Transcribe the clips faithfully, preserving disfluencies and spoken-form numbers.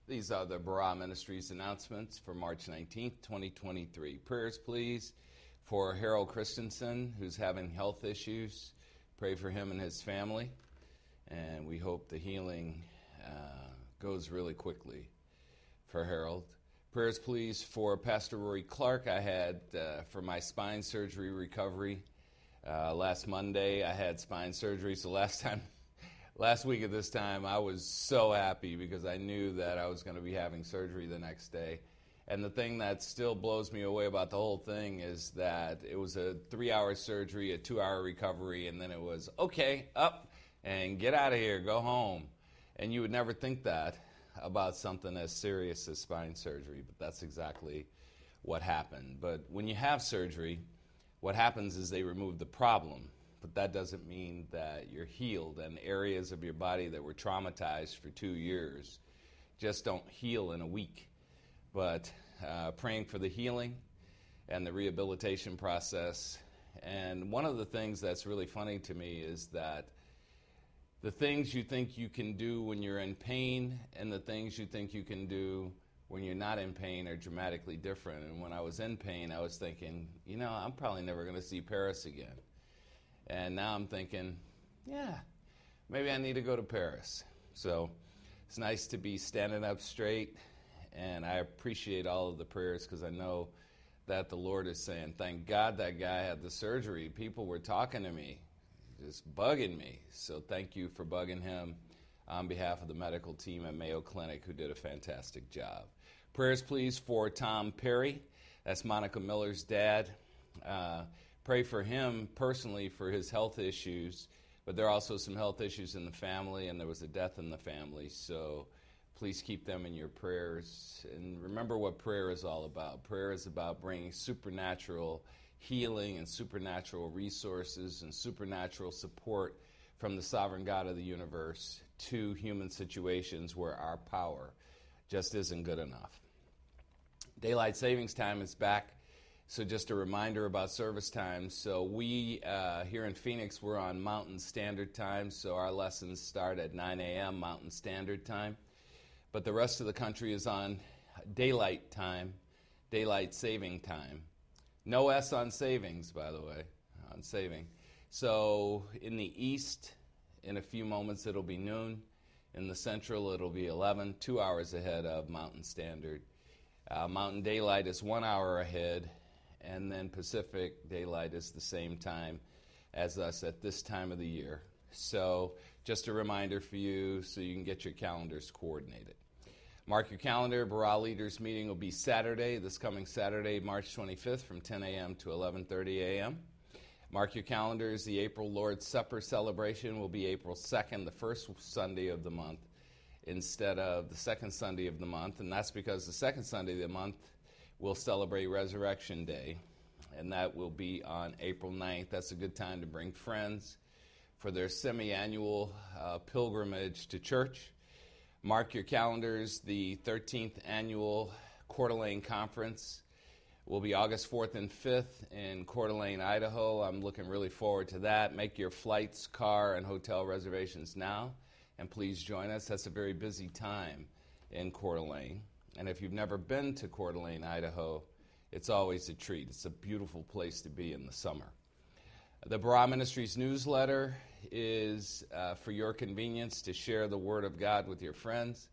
These are the Barah Ministries announcements for March nineteenth, twenty twenty-three. Prayers, please, for Harold Christensen, who's having health issues. Pray for him and his family, and we hope the healing uh, goes really quickly for Harold. Prayers, please, for Pastor Rory Clark. I had, uh, for my spine surgery recovery, uh, last Monday, I had spine surgery, so last time Last week at this time, I was so happy because I knew that I was going to be having surgery the next day. And the thing that still blows me away about the whole thing is that it was a three-hour surgery, a two-hour recovery, and then it was, okay, up and get out of here, go home. And you would never think that about something as serious as spine surgery, but that's exactly what happened. But when you have surgery, what happens is they remove the problem. But that doesn't mean that you're healed, and areas of your body that were traumatized for two years just don't heal in a week. But uh, praying for the healing and the rehabilitation process. And one of the things that's really funny to me is that the things you think you can do when you're in pain and the things you think you can do when you're not in pain are dramatically different. And when I was in pain, I was thinking, you know, I'm probably never going to see Paris again. And now I'm thinking, yeah, maybe I need to go to Paris. So it's nice to be standing up straight, and I appreciate all of the prayers because I know that the Lord is saying, thank God that guy had the surgery. People were talking to me, just bugging me. So thank you for bugging him on behalf of the medical team at Mayo Clinic, who did a fantastic job. Prayers, please, for Tom Perry. That's Monica Miller's dad. Uh, Pray for him personally for his health issues, but there are also some health issues in the family, and there was a death in the family, so please keep them in your prayers. And remember what prayer is all about. Prayer is about bringing supernatural healing and supernatural resources and supernatural support from the sovereign God of the universe to human situations where our power just isn't good enough. Daylight savings time is back. So just a reminder about service times. So we, uh, here in Phoenix, we're on Mountain Standard Time, so our lessons start at nine a.m. Mountain Standard Time. But the rest of the country is on Daylight Time, Daylight Saving Time. No S on savings, by the way, on saving. So in the east, in a few moments, it'll be noon. In the central, it'll be eleven, two hours ahead of Mountain Standard. Uh, Mountain Daylight is one hour ahead. And then Pacific Daylight is the same time as us at this time of the year. So just a reminder for you so you can get your calendars coordinated. Mark your calendar. Barah Leaders Meeting will be Saturday, this coming Saturday, March twenty-fifth from ten a.m. to eleven thirty a.m. Mark your calendars. The April Lord's Supper celebration will be April second, the first Sunday of the month, instead of the second Sunday of the month. And that's because the second Sunday of the month we'll celebrate Resurrection Day, and that will be on April ninth. That's a good time to bring friends for their semi-annual uh, pilgrimage to church. Mark your calendars. The thirteenth Annual Coeur d'Alene Conference will be August fourth and fifth in Coeur d'Alene, Idaho. I'm looking really forward to that. Make your flights, car, and hotel reservations now, and please join us. That's a very busy time in Coeur d'Alene. And if you've never been to Coeur d'Alene, Idaho, it's always a treat. It's a beautiful place to be in the summer. The Barah Ministries newsletter is uh, for your convenience to share the Word of God with your friends.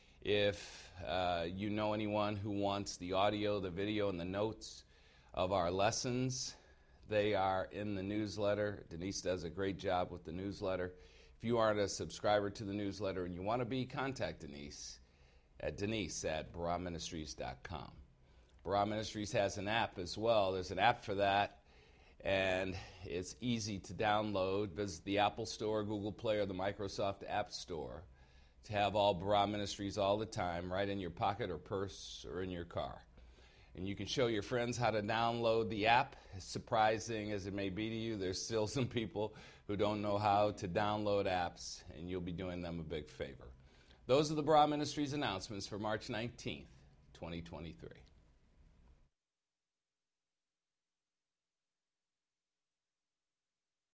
If uh, you know anyone who wants the audio, the video, and the notes of our lessons, they are in the newsletter. Denise does a great job with the newsletter. If you aren't a subscriber to the newsletter and you want to be, contact Denise at Denise at barah ministries dot com. Barah Ministries has an app as well. There's an app for that, and it's easy to download. Visit the Apple Store, Google Play, or the Microsoft App Store to have all Barah Ministries all the time, right in your pocket or purse or in your car. And you can show your friends how to download the app. As surprising as it may be to you, there's still some people who don't know how to download apps, and you'll be doing them a big favor. Those are the Barah Ministries announcements for March nineteenth, twenty twenty-three.